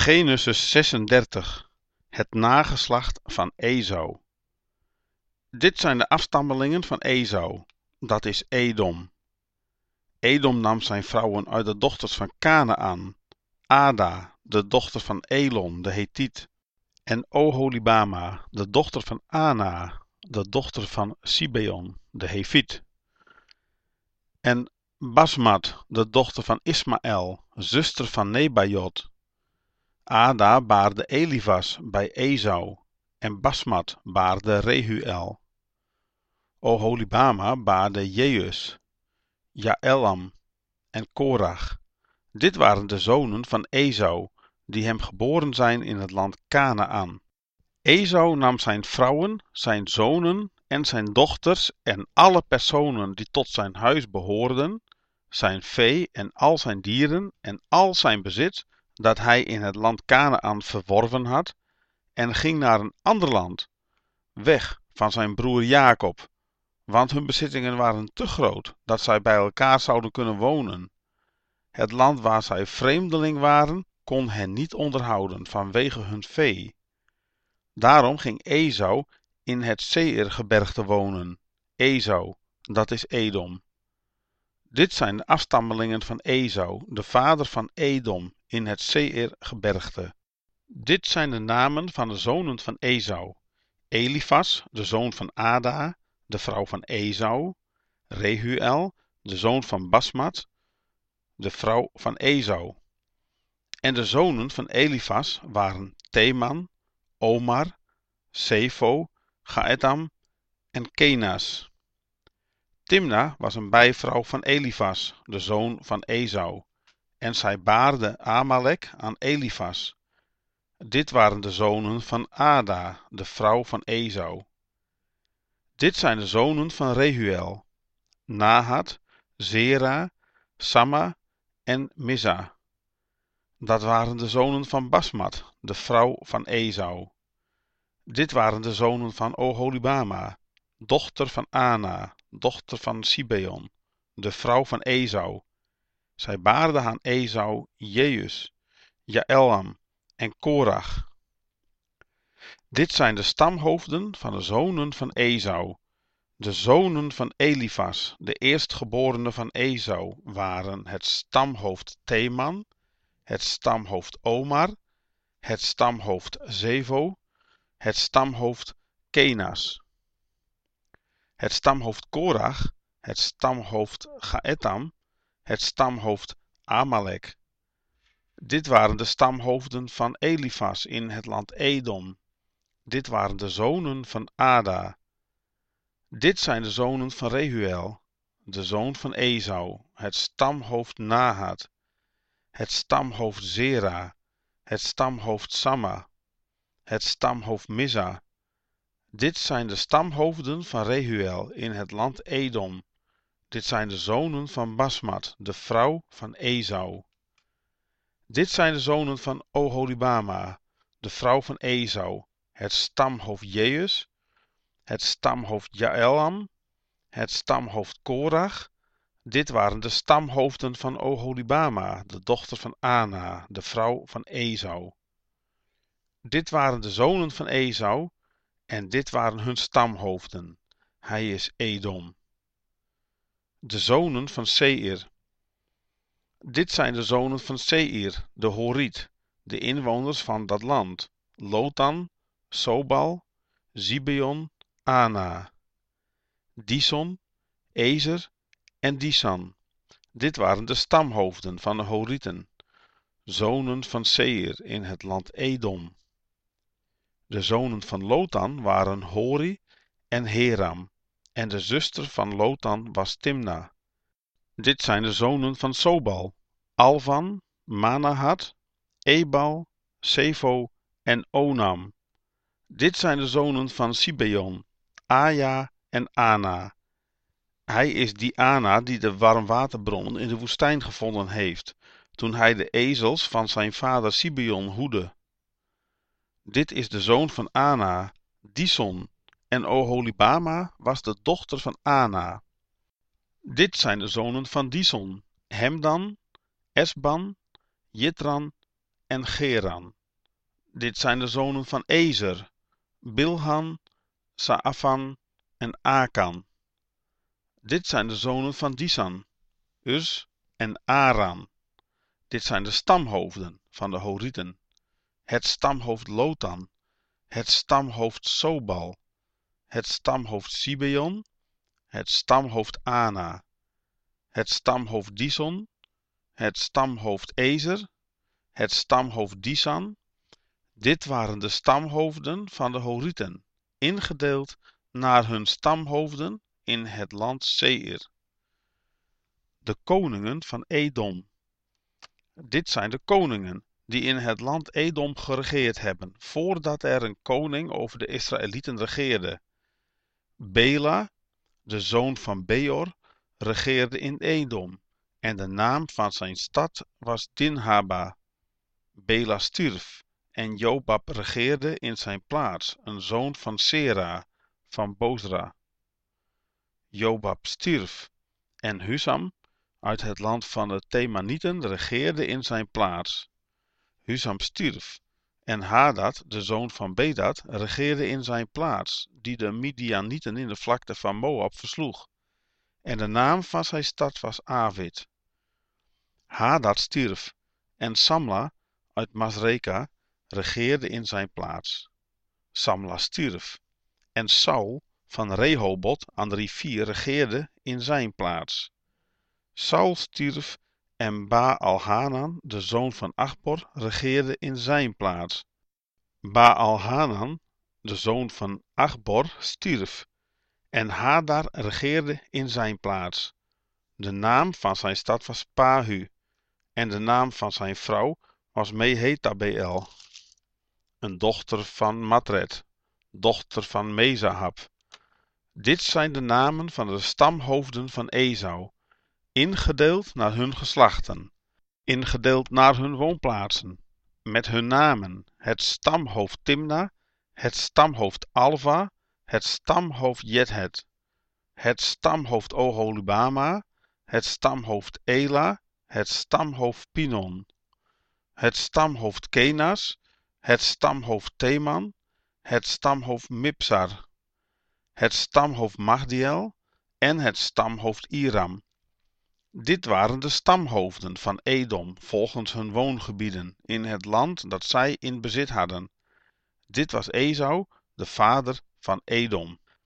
Genesis 36. Het nageslacht van Esau. Dit zijn de afstammelingen van Esau, dat is Edom. Edom nam zijn vrouwen uit de dochters van Kanaan, Ada, de dochter van Elon, de Hethiet, en Oholibama, de dochter van Ana, de dochter van Sibeon, de Heviet, en Basmat, de dochter van Ismaël, zuster van Nebajot. Ada baarde Elifas bij Esau en Basmat baarde Rehuel. Oholibama baarde Jeus, Jaelam en Korach. Dit waren de zonen van Esau, die hem geboren zijn in het land Kanaan. Esau nam zijn vrouwen, zijn zonen en zijn dochters en alle personen die tot zijn huis behoorden, zijn vee en al zijn dieren en al zijn bezit, dat hij in het land Kanaan verworven had, en ging naar een ander land, weg van zijn broer Jacob, want hun bezittingen waren te groot, dat zij bij elkaar zouden kunnen wonen. Het land waar zij vreemdeling waren, kon hen niet onderhouden vanwege hun vee. Daarom ging Esau in het Seirgebergte wonen. Esau, dat is Edom. Dit zijn de afstammelingen van Esau, de vader van Edom, in het Seirgebergte. Dit zijn de namen van de zonen van Esau: Elifas, de zoon van Ada, de vrouw van Esau; Rehuel, de zoon van Basmat, de vrouw van Esau. En de zonen van Elifas waren Teman, Omar, Sefo, Gaetam en Kenas. Timna was een bijvrouw van Elifas, de zoon van Esau, en zij baarde Amalek aan Elifas. Dit waren de zonen van Ada, de vrouw van Esau. Dit zijn de zonen van Rehuel: Nahat, Zera, Samma en Mizza. Dat waren de zonen van Basmat, de vrouw van Esau. Dit waren de zonen van Oholibama, dochter van Ana, dochter van Sibeon, de vrouw van Esau. Zij baarde aan Esau Jeus, Jaelam en Korach. Dit zijn de stamhoofden van de zonen van Esau. De zonen van Elifas, de eerstgeborene van Esau, waren het stamhoofd Teman, het stamhoofd Omar, het stamhoofd Sefo, het stamhoofd Kenas. Het stamhoofd Korach, het stamhoofd Gaetam, het stamhoofd Amalek. Dit waren de stamhoofden van Elifas in het land Edom. Dit waren de zonen van Ada. Dit zijn de zonen van Rehuel, de zoon van Esau, het stamhoofd Nahat, het stamhoofd Zera, het stamhoofd Samma, het stamhoofd Mizza. Dit zijn de stamhoofden van Rehuel in het land Edom. Dit zijn de zonen van Basmat, de vrouw van Esau. Dit zijn de zonen van Oholibama, de vrouw van Esau, het stamhoofd Jeus, het stamhoofd Jaelam, het stamhoofd Korach. Dit waren de stamhoofden van Oholibama, de dochter van Ana, de vrouw van Esau. Dit waren de zonen van Esau, en dit waren hun stamhoofden. Hij is Edom. De zonen van Seir. Dit zijn de zonen van Seir, de Horiet, de inwoners van dat land: Lotan, Sobal, Zibeon, Ana, Dison, Ezer en Disan. Dit waren de stamhoofden van de Horieten, zonen van Seir in het land Edom. De zonen van Lotan waren Hori en Heram, en de zuster van Lotan was Timna. Dit zijn de zonen van Sobal: Alvan, Manahat, Ebal, Sefo en Onam. Dit zijn de zonen van Sibeon: Aja en Ana. Hij is die Ana die de warmwaterbron in de woestijn gevonden heeft, toen hij de ezels van zijn vader Sibeon hoedde. Dit is de zoon van Ana, Dison, en Oholibama was de dochter van Ana. Dit zijn de zonen van Dison: Hemdan, Esban, Jitran en Geran. Dit zijn de zonen van Ezer, Bilhan, Saafan en Akan. Dit zijn de zonen van Disan, Uz en Aran. Dit zijn de stamhoofden van de Horieten. Het stamhoofd Lotan, het stamhoofd Sobal, het stamhoofd Sibeon, het stamhoofd Ana, het stamhoofd Dison, het stamhoofd Ezer, het stamhoofd Disan. Dit waren de stamhoofden van de Horieten, ingedeeld naar hun stamhoofden in het land Seir. De koningen van Edom. Dit zijn de koningen die in het land Edom geregeerd hebben, voordat er een koning over de Israëlieten regeerde. Bela, de zoon van Beor, regeerde in Edom, en de naam van zijn stad was Dinhaba. Bela stierf, en Jobab regeerde in zijn plaats, een zoon van Sera, van Bozra. Jobab stierf, en Husam, uit het land van de Themanieten, regeerde in zijn plaats. Husam stierf, en Hadad, de zoon van Bedad, regeerde in zijn plaats, die de Midianieten in de vlakte van Moab versloeg. En de naam van zijn stad was Avid. Hadad stierf, en Samla uit Masreka regeerde in zijn plaats. Samla stierf, en Saul van Rehobot aan de rivier regeerde in zijn plaats. Saul stierf, en Baal-Hanan, de zoon van Achbor, regeerde in zijn plaats. Baal-Hanan, de zoon van Achbor, stierf, en Hadar regeerde in zijn plaats. De naam van zijn stad was Pahu, en de naam van zijn vrouw was Mehetabeel, een dochter van Matred, dochter van Mezahab. Dit zijn de namen van de stamhoofden van Esau, ingedeeld naar hun geslachten, ingedeeld naar hun woonplaatsen, met hun namen: het stamhoofd Timna, het stamhoofd Alva, het stamhoofd Jethet, het stamhoofd Oholibama, het stamhoofd Ela, het stamhoofd Pinon, het stamhoofd Kenas, het stamhoofd Teman, het stamhoofd Mipsar, het stamhoofd Magdiel en het stamhoofd Iram. Dit waren de stamhoofden van Edom volgens hun woongebieden in het land dat zij in bezit hadden. Dit was Esau, de vader van Edom.